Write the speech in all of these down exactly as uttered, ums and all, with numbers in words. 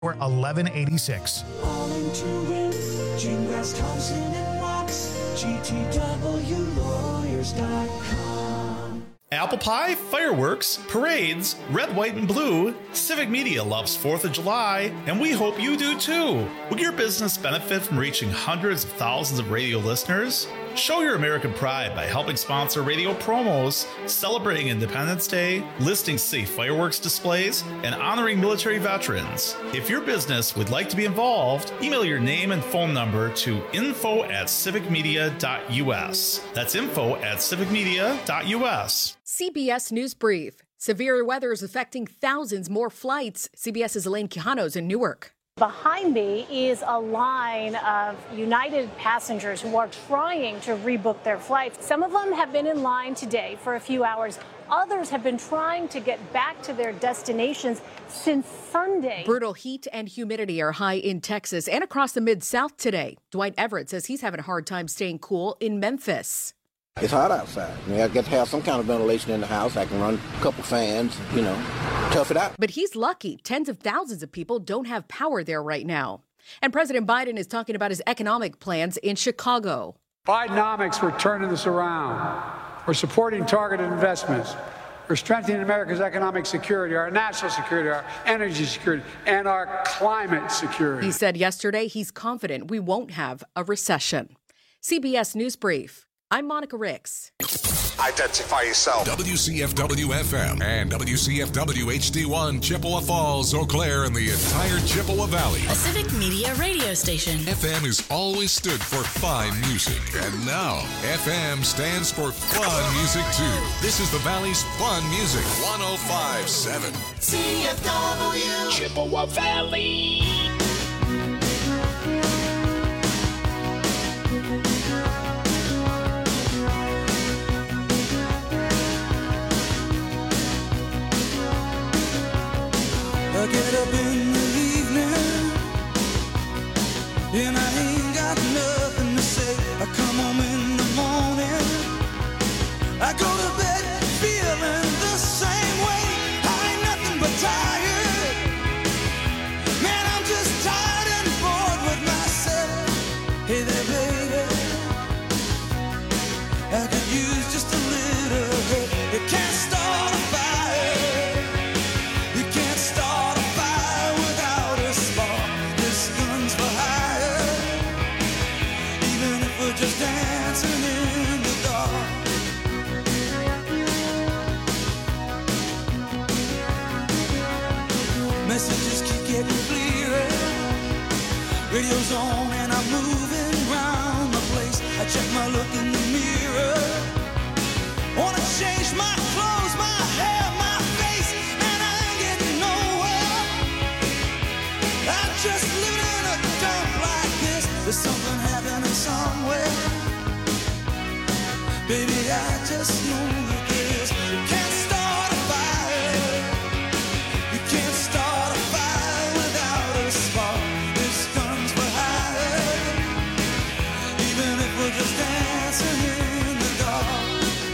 or eleven eighty-six. All into win. Gene Grass, Thompson and Knox. G T W lawyers dot com. Apple pie, fireworks, parades, red, white, and blue. Civic Media loves fourth of July, and we hope you do too. Will your business benefit from reaching hundreds of thousands of radio listeners? Show your American pride by helping sponsor radio promos, celebrating Independence Day, listing safe fireworks displays, and honoring military veterans. If your business would like to be involved, email your name and phone number to info at civic media dot u s. That's info at civic media dot u s. C B S News Brief. Severe weather is affecting thousands more flights. CBS's Elaine Quijano's in Newark. Behind me is a line of United passengers who are trying to rebook their flights. Some of them have been in line today for a few hours. Others have been trying to get back to their destinations since Sunday. Brutal heat and humidity are high in Texas and across the Mid-South today. Dwight Everett says he's having a hard time staying cool in Memphis. It's hot outside. I mean, I get to have some kind of ventilation in the house. I can run a couple fans, you know, tough it out. But he's lucky. Tens of thousands of people don't have power there right now. And President Biden is talking about his economic plans in Chicago. Bidenomics, we're turning this around. We're supporting targeted investments. We're strengthening America's economic security, our national security, our energy security, and our climate security. He said yesterday he's confident we won't have a recession. C B S News Brief. I'm Monica Ricks. Identify yourself. W C F W F M and W C F W H D one, Chippewa Falls, Eau Claire, and the entire Chippewa Valley. A Civic Media radio station. F M has always stood for fine music. And now, F M stands for fun music, too. This is the Valley's fun music. one oh five point seven. C F W Chippewa Valley. I get up in the evening and I ain't got nothing to say. I come home in the morning, I go to bed feeling the same way. I ain't nothing but tired. Man, I'm just tired and bored with myself. Hey there, baby, I could use just a little help. You can't start a fire. You can't start a fire without a spark. This gun's for hire. Even if we're just dancing in the dark. Messages keep getting clearer. Radio's on and I'm moving around the place. I check my look in the mirror. Wanna change my clothes, my hair, my face, and I ain't getting nowhere. I'm just living in a dump like this. There's something happening somewhere. Baby, I just know that this. You can't start a fire. You can't start a fire without a spark. This gun's for hire. Even if we're just dancing in the dark.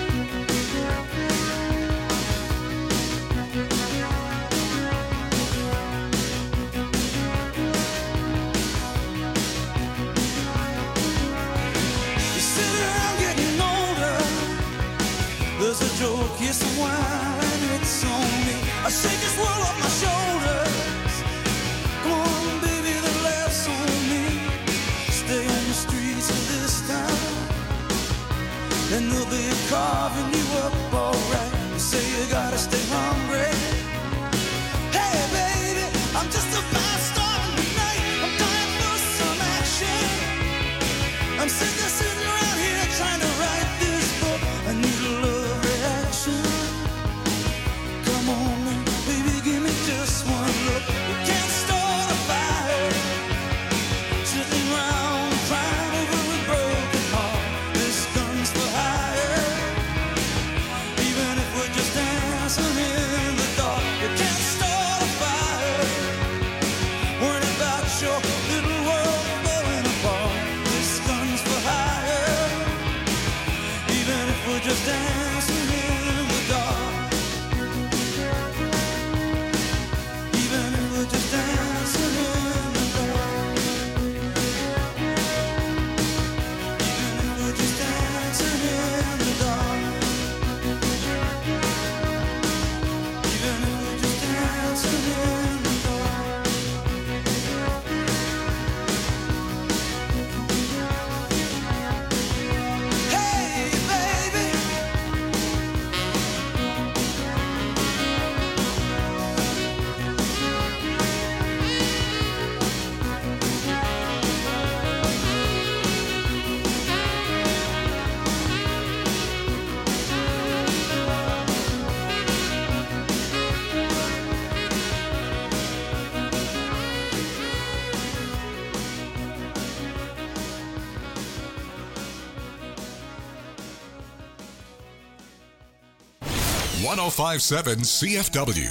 You sit around getting older. There's a joke, yes, a wine, it's on me. I shake this world off my shoulders. Come on, baby, the laughs on me. Stay on the streets of this town, and they'll be carving you up alright. You say you gotta stay hungry. Hey, baby, I'm just about starting tonight. I'm dying for some action. I'm sick of sitting around here trying to write this book. I need a love reaction. Come on, now, baby, give me just one look. We can't start a fire. Sitting around crying over a broken heart. This gun's for hire. Even if we're just dancing one oh five point seven C F W.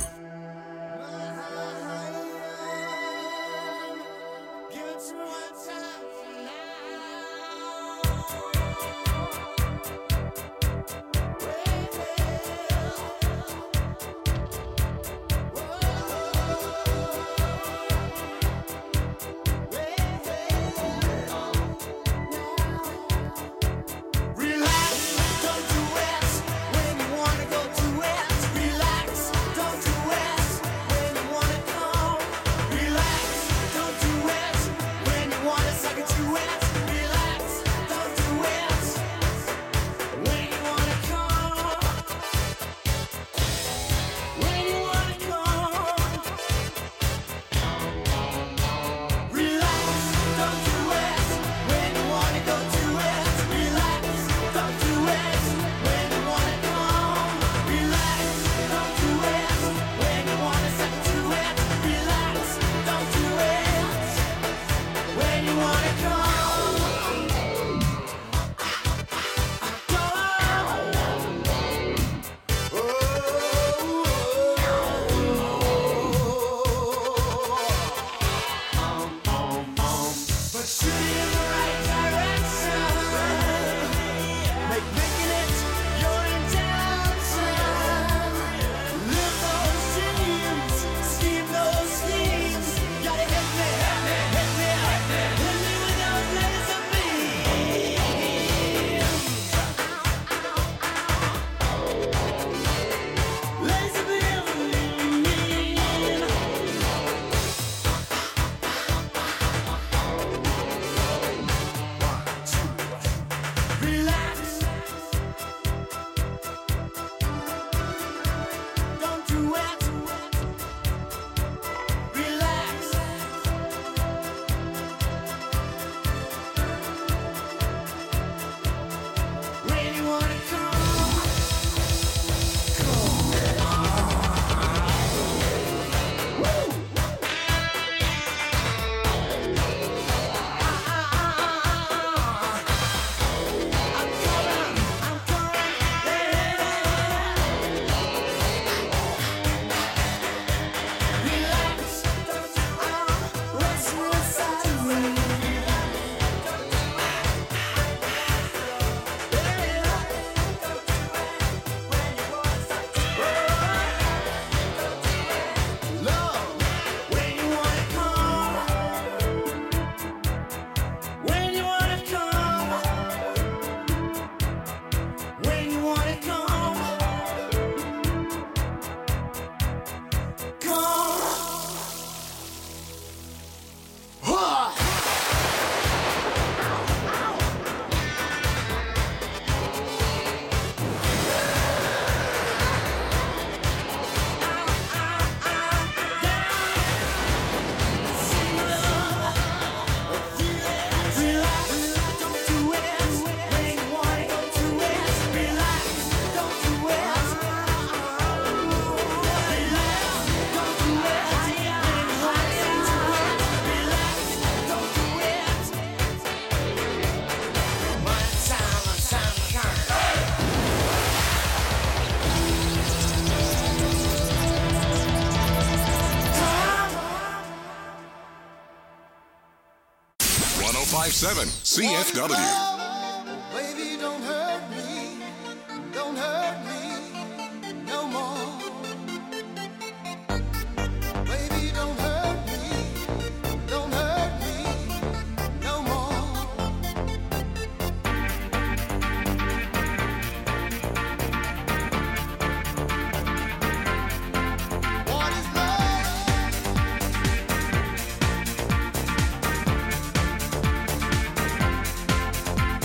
one oh five point seven C F W. Baby, don't hurt me, don't hurt me no more. Baby, don't hurt me, don't hurt me no more. What is love?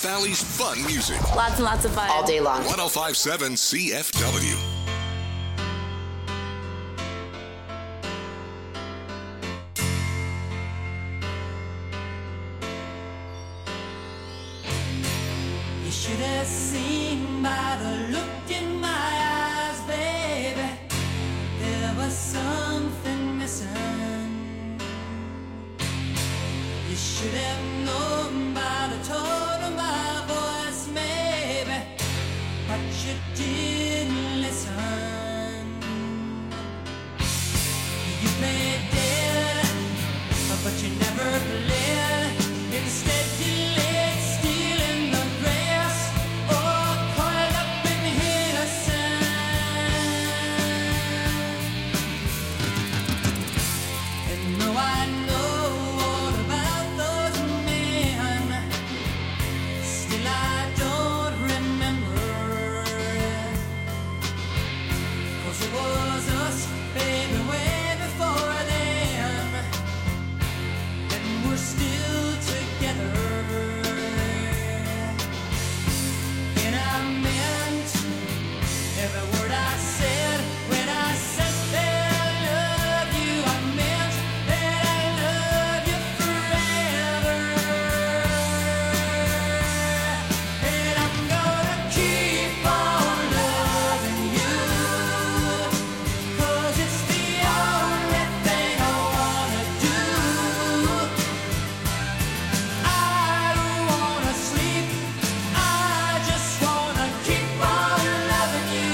Valley's fun music. Lots and lots of fun. All day long. one oh five point seven C F W. You should have seen by the look in my eyes, baby. There was something missing. You should have known by the tone of my voice, maybe, but you didn't listen. You played dead, but you never played. Instead you laid still in the grass, or coiled up in innocence. And though I know all about those men, still I don't remember. 'Cause it was us, baby, way before then, and we're still together. And I meant every word I said when I said that I love you. I meant that I love you forever. And I'm gonna keep on loving you, 'cause it's the only thing I wanna do. I don't wanna sleep, I just wanna keep on loving you.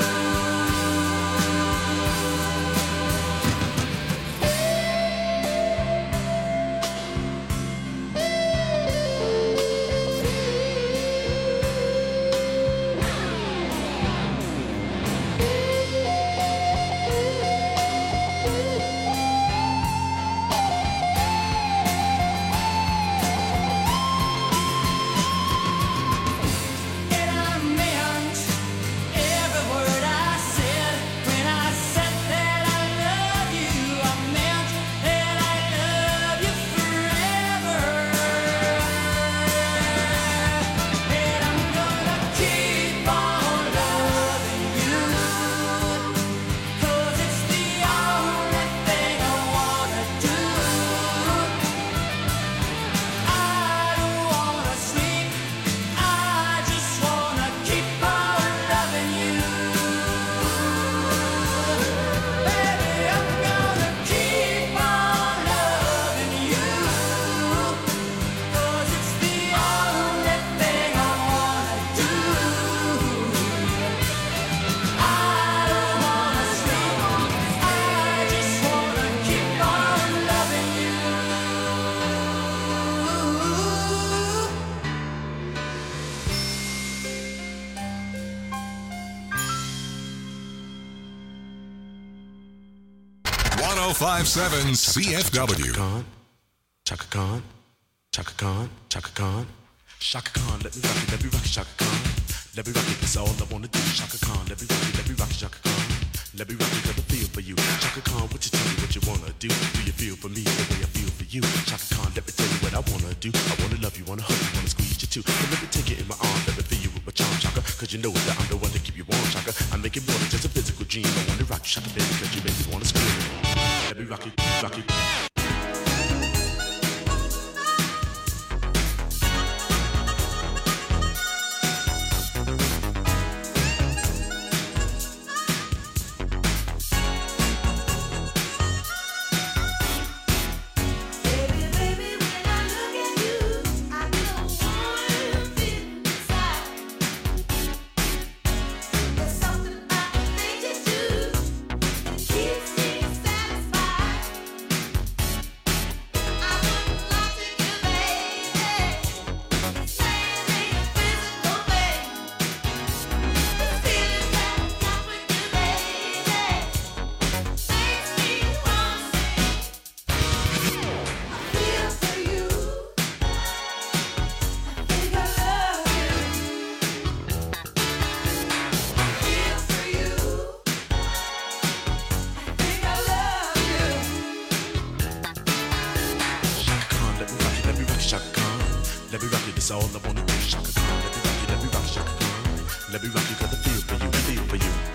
And I meant every word I said when I said that I love you. I meant that I love you forever. And I'm gonna keep on loving you, 'cause it's the only thing I wanna do. I don't wanna sleep, I just wanna keep on loving you. Baby, I'm gonna keep on loving you, 'cause it's the only thing I wanna do. I don't wanna sleep, I just wanna keep on loving you. one oh five point seven C F W. Khan, Chaka Khan, Chaka Khan, Chaka Khan, Shaka Khan, let me rock it, let me rock it, Shaka Khan, let me rock it, that's all I wanna do, Shaka Khan, let me rock it, let me rock it, Shaka Khan, let me rock it, let me feel for you, Shaka Khan, what you tell me what you wanna do, do you feel for me the way I feel for you, Shaka Khan, let me tell you what I wanna do, I wanna love you, wanna hug you, wanna squeeze you too, so let me take it in my arms, let me feel you with my charm, Shaka, 'cause you know that I'm the one to keep you warm, Shaka, I make it more than just a physical dream, I wanna rock you, Shaka, baby, 'cause you make me wanna scream, let me rock it, rock it. Baby, baby, when I look at you, I get a warm feeling inside. There's something about the things you do that keeps me satisfied. Let me rock it, that's all I wanna do. Shaka Let me rock you, got the feel for you, feel for you.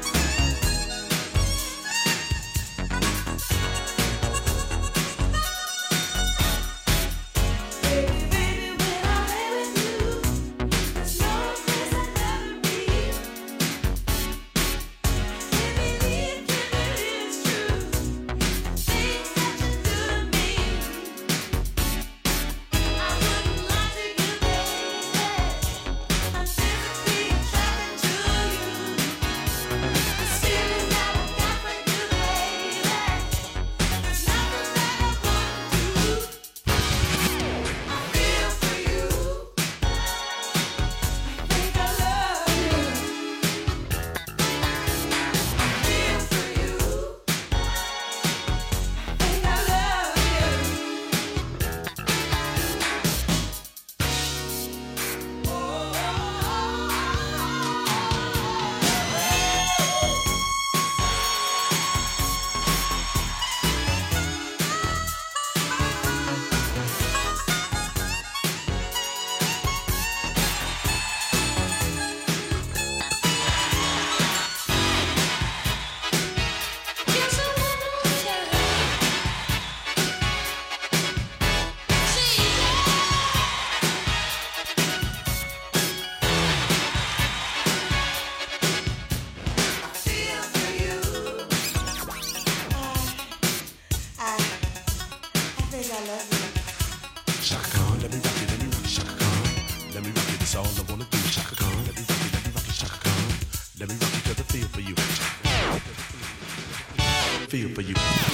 Feel for you.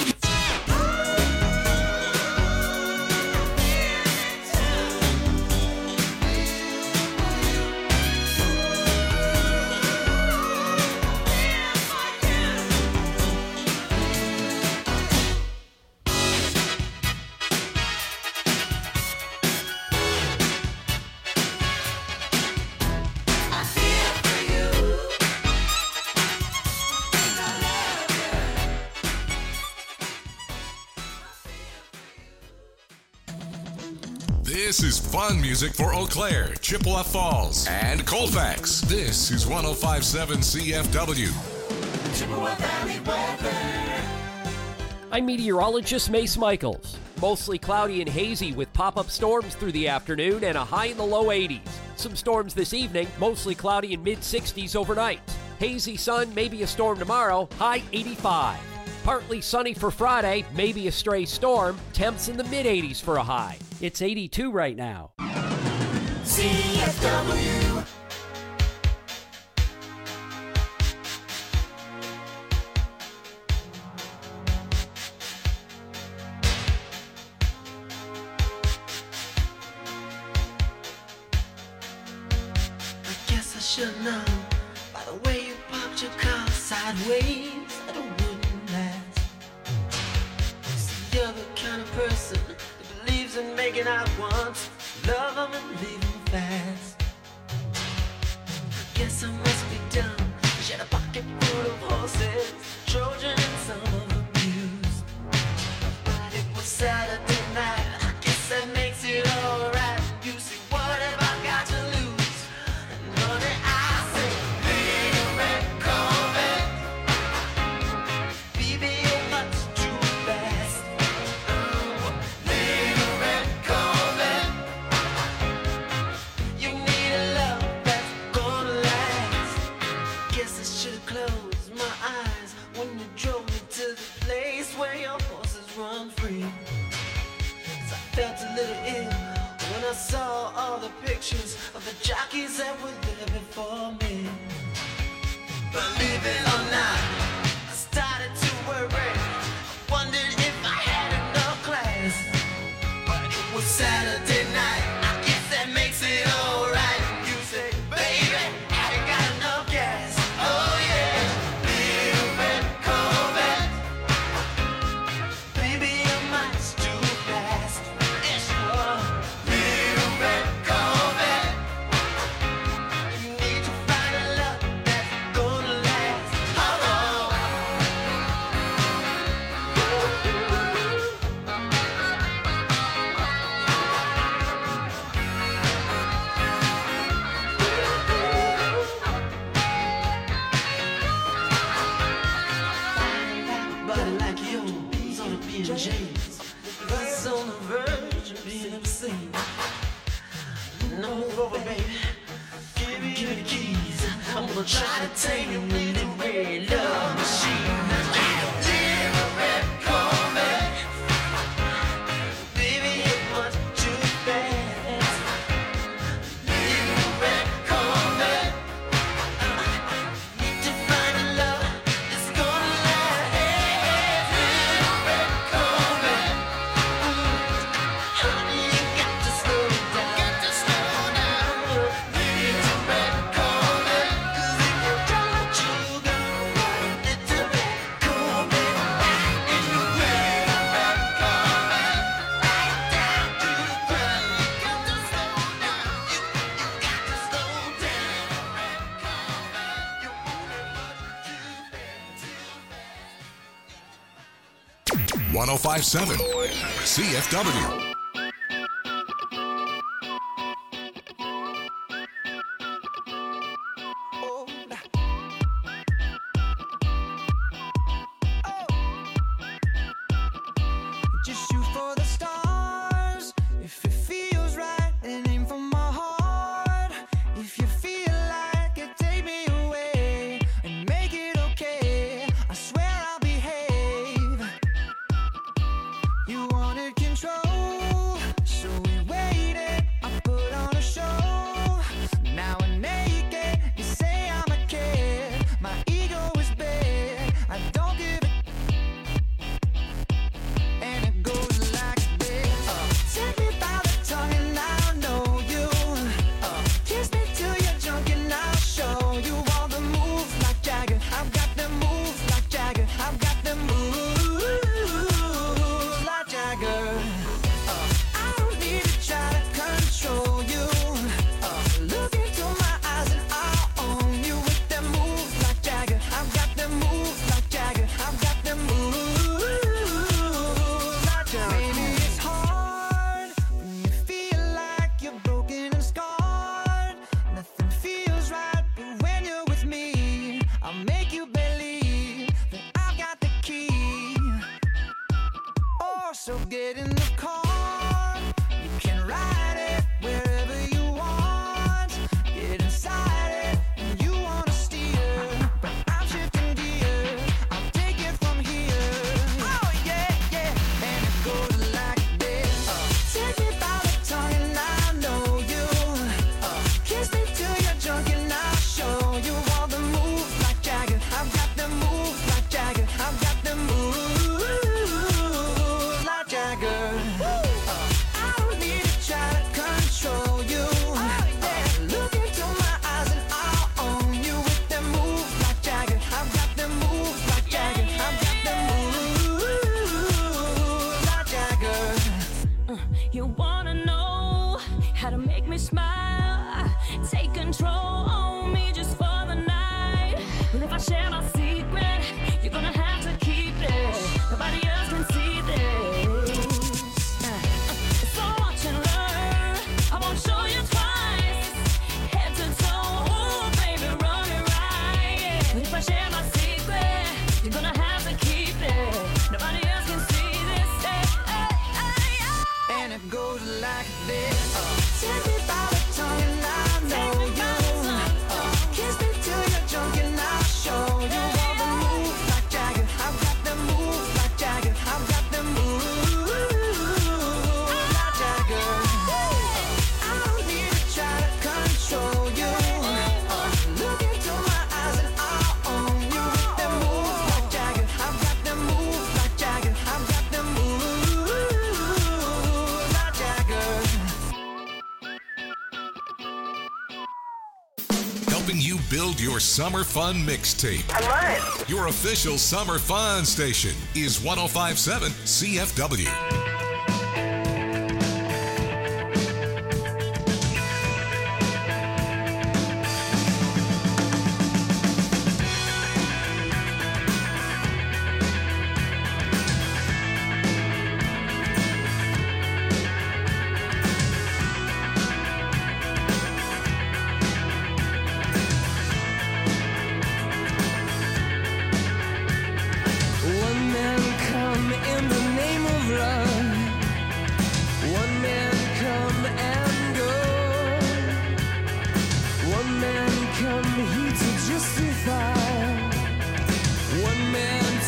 This is fun music for Eau Claire, Chippewa Falls, and Colfax. This is one oh five point seven C F W. Chippewa Valley weather. I'm meteorologist Mace Michaels. Mostly cloudy and hazy with pop-up storms through the afternoon and a high in the low eighties. Some storms this evening, mostly cloudy and mid-sixties overnight. Hazy sun, maybe a storm tomorrow, high eighty-five. Partly sunny for Friday, maybe a stray storm, temps in the mid-eighties for a high. It's eighty-two right now. C F W. I guess I should know by the way you parked your car sideways that it wouldn't last. See, you're the kind of person that believes in making out once, love them and leave them fast. I guess I must be dumb. She had a pocket full of horses, Trojan and some of them used. But it was Saturday night, I guess that makes it alright. You see, what have I got to lose? And honey, I say, little red Corvette, baby, you're much too fast. Oh, little red Corvette, you need a love that's gonna last. Guess I should've closed my eyes try to tame you with a red love machine. Little red Corvette, baby, it was too fast. Little red Corvette, need to find a love that's gonna last. Little red Corvette, honey, you got to slow down. Got to slow down. Little red Corvette, 'cause if you don't, you gonna run. Little red Corvette, in the red, red Corvette, right down to the ground. You got to slow down. You, you got to slow down. Red Corvette, you want it much too fast, too fast. one oh five point seven C F W. Just shoot for the stars. If it feels right, then aim for my heart. If you feel like it, take me away and make it okay. I swear I'll behave. You wanted control, so we waited. I put on a show. Now we're naked. You say I'm a kid. My ego is big. I don't give a and it goes like this. Uh, take me by the tongue and I'll know you. Uh, kiss me till you're drunk and I'll show you all the moves like Jagger. I've got the moves like Jagger. I've got the moves like Jagger. Uh, I don't need to try to control you. Uh, look into my eyes and I'll own you with the moves like Jagger. I've got the moves like Jagger. I've got the moves. Maybe it's hard when you feel like you're broken and scarred. Nothing feels right, but when you're with me, I'll make you believe that I've got the key. Oh, so get in the car. You can ride it wherever you want. Get inside it and you wanna steer, but I'm shifting gears. I'll take it from here. Oh yeah, yeah, and it goes like this. Uh, take me by the tongue and I know you. Uh, kiss me till you're drunk and I'll show you all the moves like Jagger. I've got the moves like Jagger. I've got the moves like Jagger. Uh, I don't need to try to control you. Uh, look into my eyes and I'll own you with the moves like Jagger. I've got the moves like Jagger. I've got the moves like Jagger. You wanna know how to make me smile? Take control on me just for the night. And if I share my secret, you're gonna have to keep it. Nobody else can see this. So watch and learn. I won't show you twice. Head to toe, ooh, baby, run it right. But if I share my secret, you're gonna have to keep it. Nobody else can see this. Hey, hey, hey, hey. And it goes like this. Uh, take me by the tongue and I know you. Uh, kiss me till you're drunk and I'll show you all the moves like Jagger. I've got the moves like Jagger. I've got the moves like Jagger. Uh, I don't need to try to control you. Uh, look into my eyes and I'll own you with the moves like Jagger. I've got the moves like Jagger. I've got the moves like Jagger. Helping you build your summer fun mixtape. I love it. Your official summer fun station is one oh five point seven C F W. One man come in the name of love.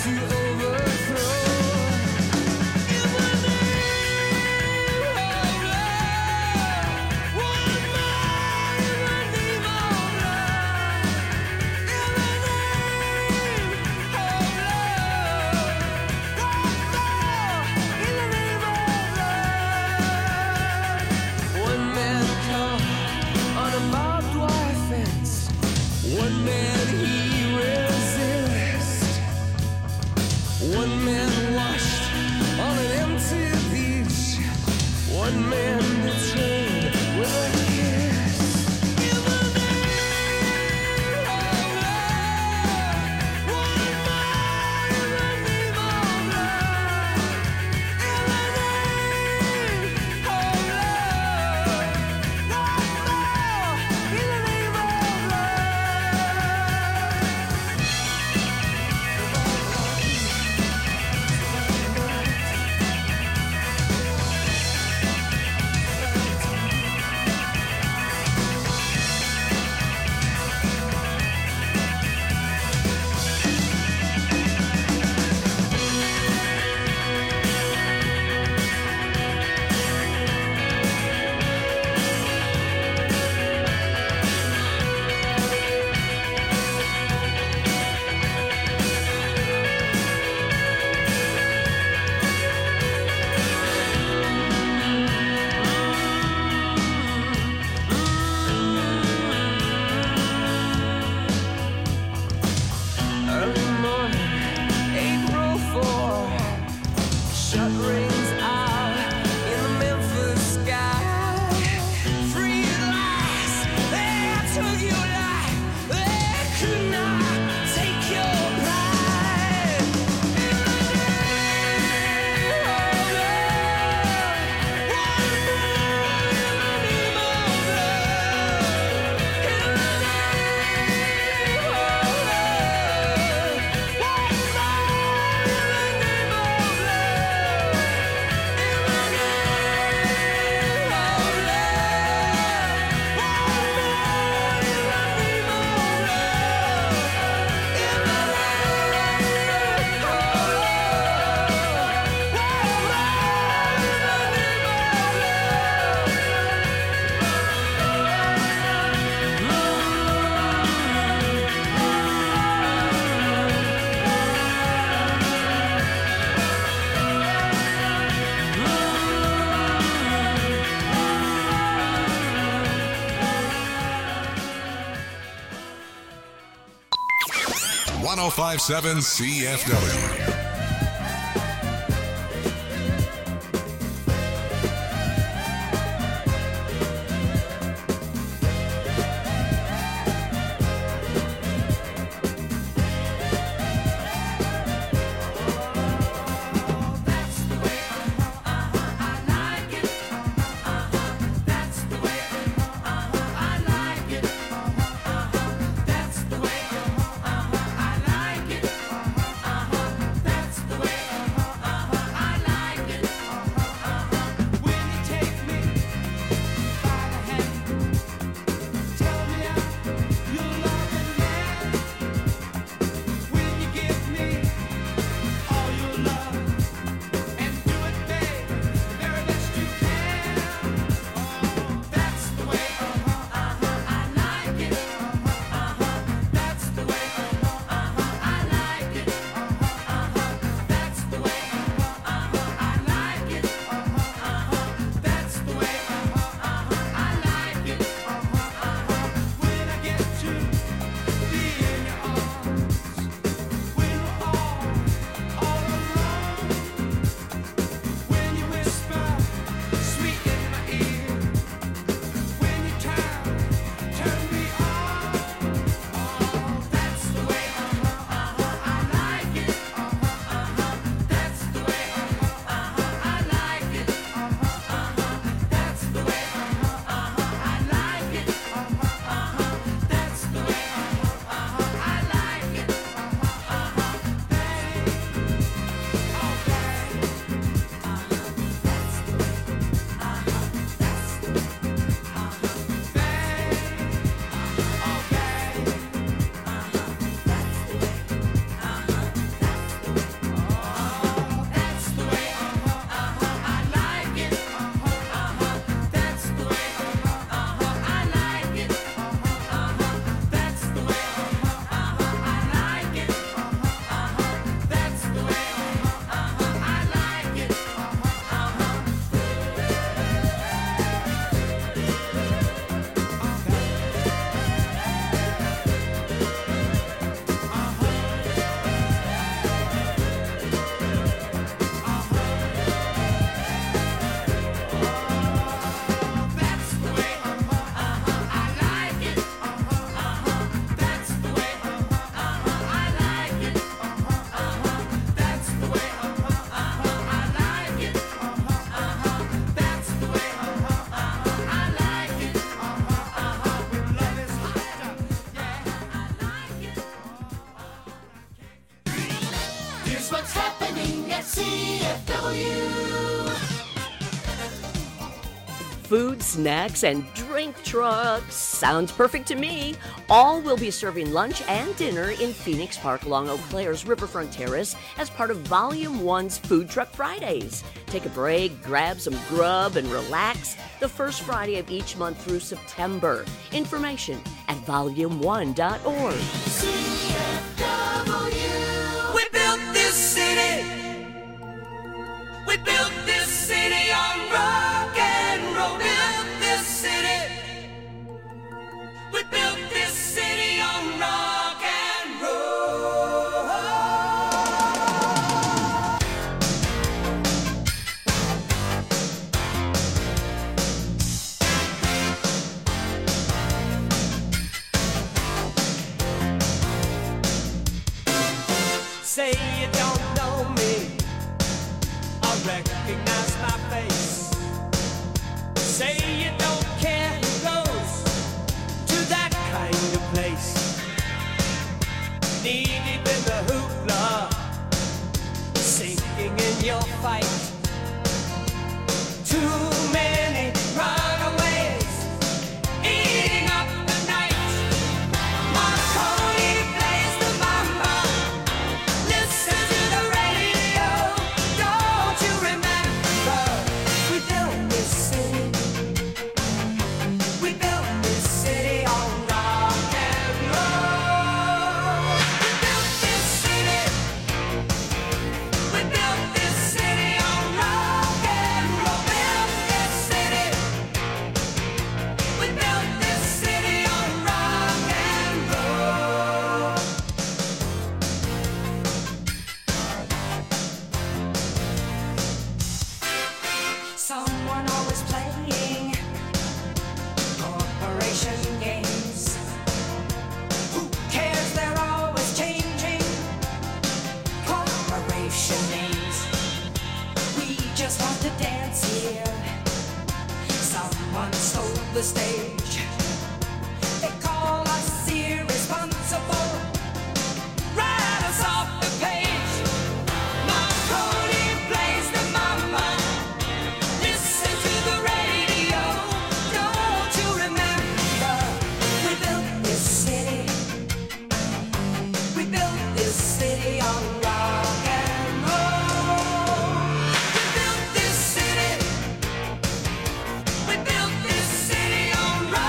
one oh five point seven C F W. That's Here's what's happening at C F W. Food, snacks, and drink trucks. Sounds perfect to me. All will be serving lunch and dinner in Phoenix Park along Eau Claire's Riverfront Terrace as part of Volume one's Food Truck Fridays. Take a break, grab some grub, and relax the first Friday of each month through September. Information at volume one dot org. C F W. We built this city. We built this city on rock and roll. Built this city. We built this city on rock and roll. Say you don't know me, I recognize my face. Say you don't care who goes to that kind of place. Knee deep in the hoopla, sinking in your fight. Too many runaways, eating up the night. Marconi plays the mama. Listen to the radio. Don't you remember? We built this city. We built this city on rock and roll. We built this city. We built this city on rock and roll. Built this city. We built this city on rock and roll. Someone always playing corporation games. Who cares? They're always changing corporation names. We just want to dance here. Someone stole the stage. They call us irresponsible. Write us off the page. Marconi plays the mama. Listen to the radio. Don't you remember? We built this city. We built this city on rock and roll. We built this city. We built this city on rock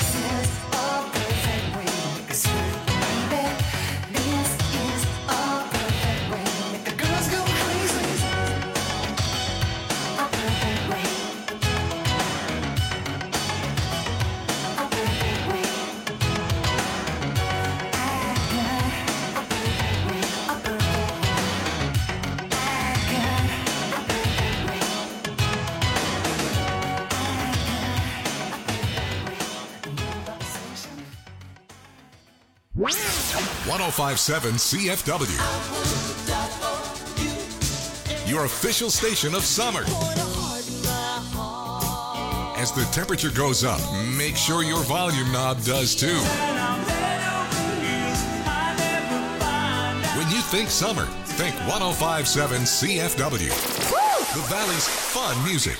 one oh five point seven C F W. Your official station of summer. As the temperature goes up, make sure your volume knob does too. When you think summer, think one oh five point seven C F W. The Valley's fun music.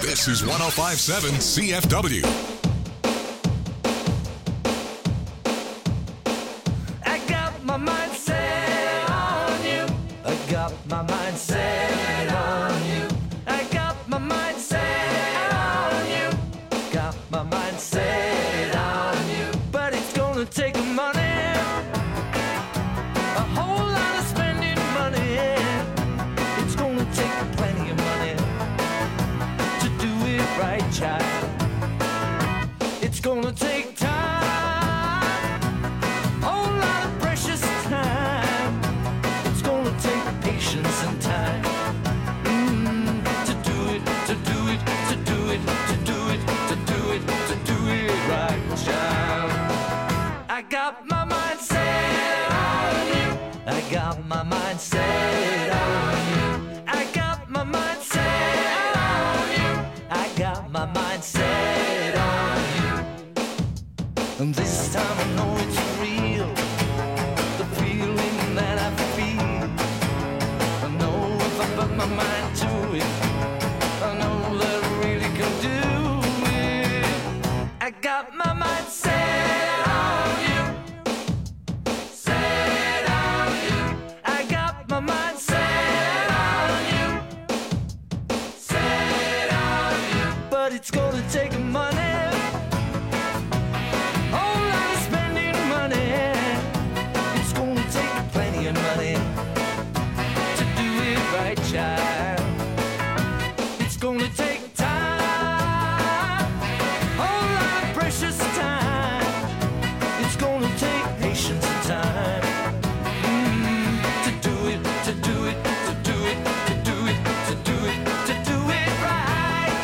This is one oh five point seven C F W. I got my mind set on you. I got my mind set on you. I got my mind set on you. Got my mind set on you. But it's gonna take money, a whole lot of spending money. It's gonna take plenty of money to do it right, child. It's gonna take time, whole lot of precious time. It's gonna take patience and time mm, to do it, to do it, to do it, to do it, to do it, to do it right, child. I got my mind set on you. I got my mind set on you. I got my mind set on you. I got my mind set on you. And this time I know it's real, the feeling that I feel. I know if I put my mind to it, I know that I really can do it. I got my mind set on you, set on you. I got my mind set on you, set on you. But it's gonna take money, whole lot of spending money. It's gonna take plenty of money to do it right, child. It's gonna take time, whole lot of precious time. It's gonna take patience and time mm, to do it, to do it, to do it, to do it, to do it, to do it right.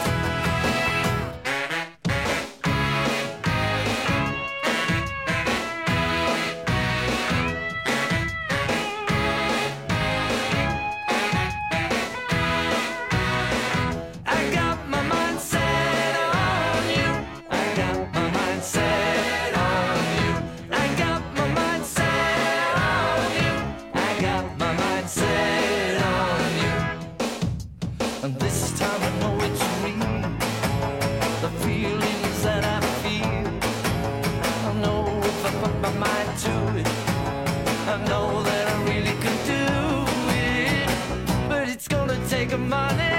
I got my mind set on you. I got my mind set on you. I got my mind set on you. I got my mind set on you. And this time I know it's real, the feelings that I feel. I know if I put my mind to it, I know that I really can do it. But it's gonna take money,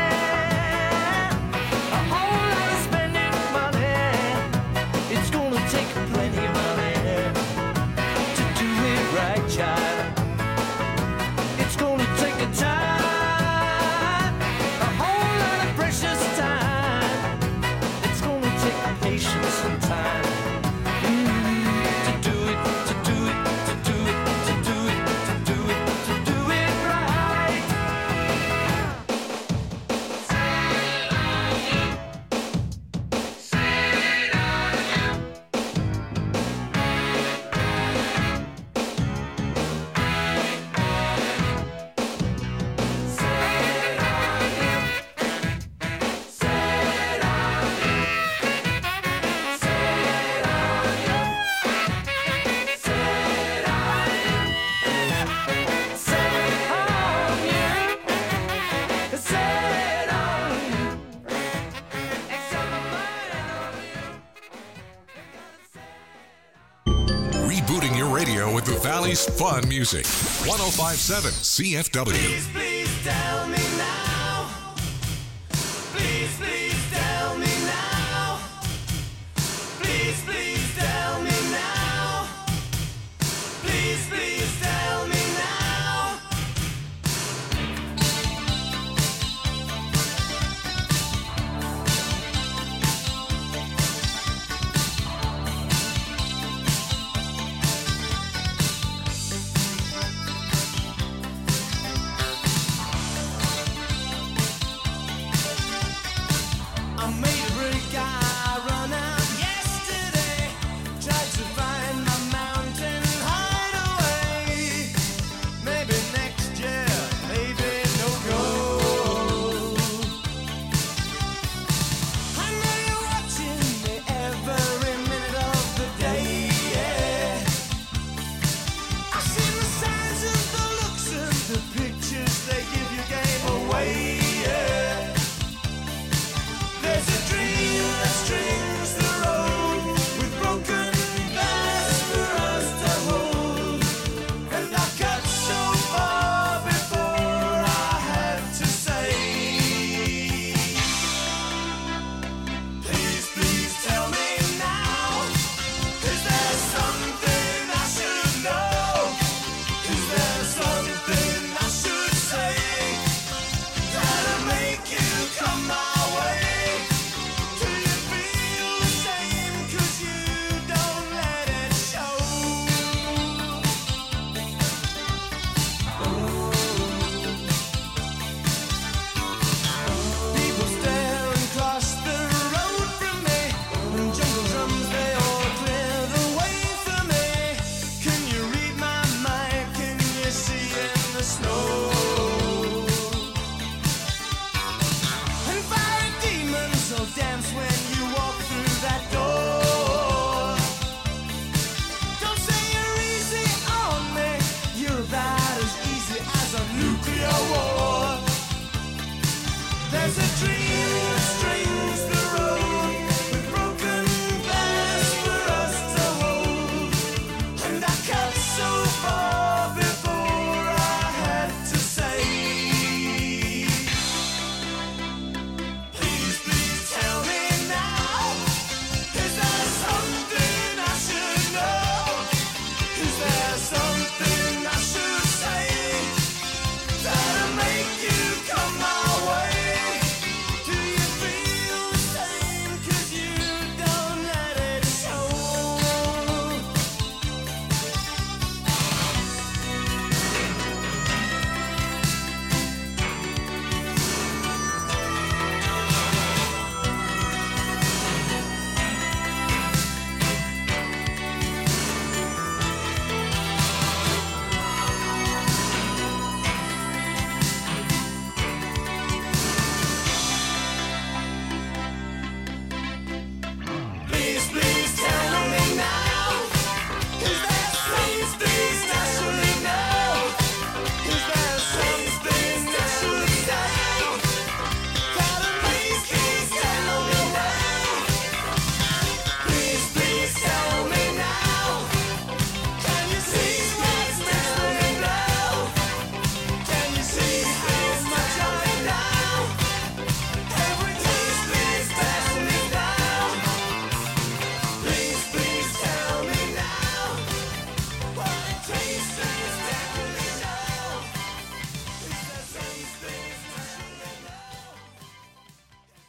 a whole lot of spending money. It's gonna take plenty of money to do it right, child. It's gonna take a time, a whole lot of precious time. It's gonna take patience and time mm, to do it, to do it, to do it, to do it, to do it, to do it right. Rebooting your radio with the Valley's fun music. one oh five point seven C F W. Please tell me now. Please, please tell me now. Please, please tell me now. Please, please tell me now.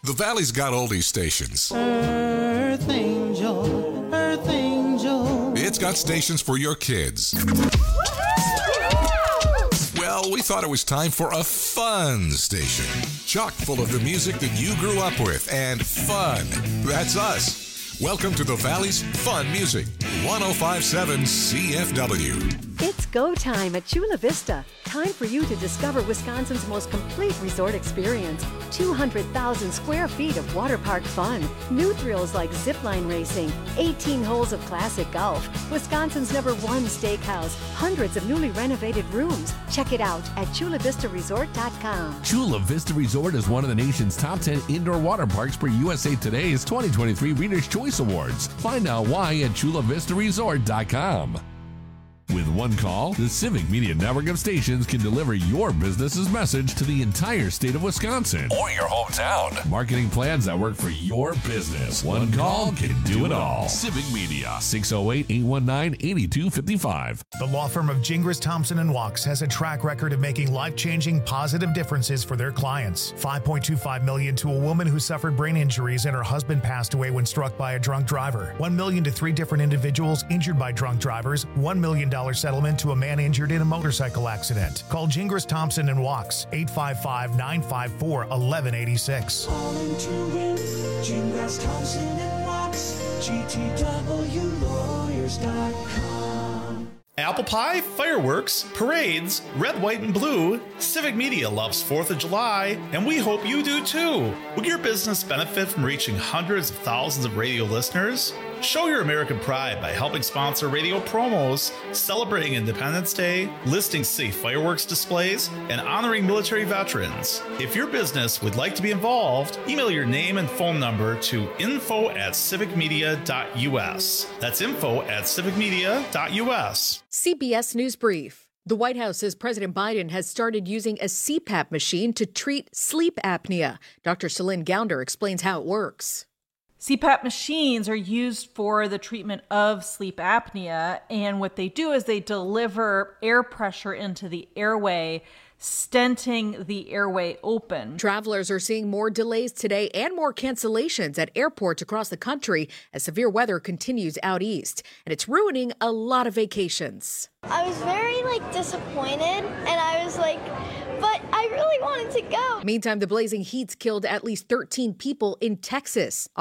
The Valley's got oldie stations. Earth Angel, Earth Angel. It's got stations for your kids. Well, we thought it was time for a fun station. Chock full of the music that you grew up with, and fun. That's us. Welcome to the Valley's Fun Music, one oh five point seven C F W. It's go time at Chula Vista. Time for you to discover Wisconsin's most complete resort experience. two hundred thousand square feet of water park fun. New thrills like zipline racing, eighteen holes of classic golf, Wisconsin's number one steakhouse, hundreds of newly renovated rooms. Check it out at chula vista resort dot com. Chula Vista Resort is one of the nation's top ten indoor water parks per U S A Today's twenty twenty-three Reader's Choice Awards. Find out why at chula vista resort dot com. With one call, the Civic Media Network of stations can deliver your business's message to the entire state of Wisconsin or your hometown. Marketing plans that work for your business. One call can do it all. Civic Media, six oh eight, eight one nine, eight two five five. The law firm of Gingras, Thompson and Wachs has a track record of making life-changing positive differences for their clients. five point two five million dollars to a woman who suffered brain injuries and her husband passed away when struck by a drunk driver. one million dollars to three different individuals injured by drunk drivers. one million dollars settlement to a man injured in a motorcycle accident. Call Gingras, Thompson and Wachs, eight five five, nine five four, one one eight six. Calling to win, Gingras, Thompson and Wachs, G T W lawyers dot com. Apple pie, fireworks, parades, red, white, and blue. Civic Media loves fourth of July, and we hope you do too. Will your business benefit from reaching hundreds of thousands of radio listeners? Show your American pride by helping sponsor radio promos, celebrating Independence Day, listing safe fireworks displays, and honoring military veterans. If your business would like to be involved, email your name and phone number to info at civic media dot u s. That's info at civic media dot u s. C B S News Brief. The White House says President Biden has started using a C PAP machine to treat sleep apnea. Doctor Celine Gounder explains how it works. C PAP machines are used for the treatment of sleep apnea, and what they do is they deliver air pressure into the airway, stenting the airway open. Travelers are seeing more delays today and more cancellations at airports across the country as severe weather continues out east, and it's ruining a lot of vacations. I was very like disappointed, and I was like, but I really wanted to go. Meantime, the blazing heat's killed at least thirteen people in Texas.